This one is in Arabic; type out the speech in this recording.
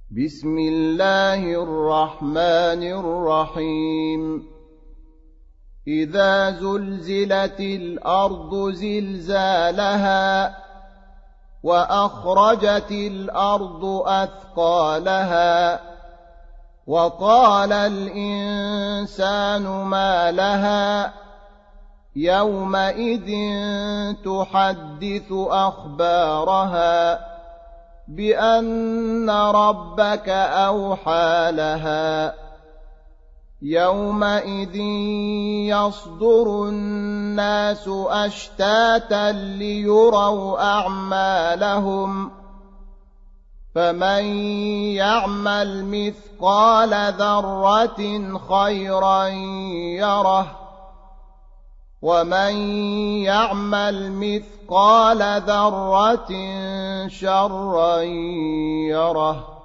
بسم الله الرحمن الرحيم إذا زلزلت الأرض زلزالها وأخرجت الأرض أثقالها وقال الإنسان ما لها يومئذ تحدث أخبارها بأن ربك أوحى لها يومئذ يصدر الناس أشتاتا ليروا أعمالهم فمن يعمل مثقال ذرة خيرا يره ومن يعمل مثقال ذرة شرا يره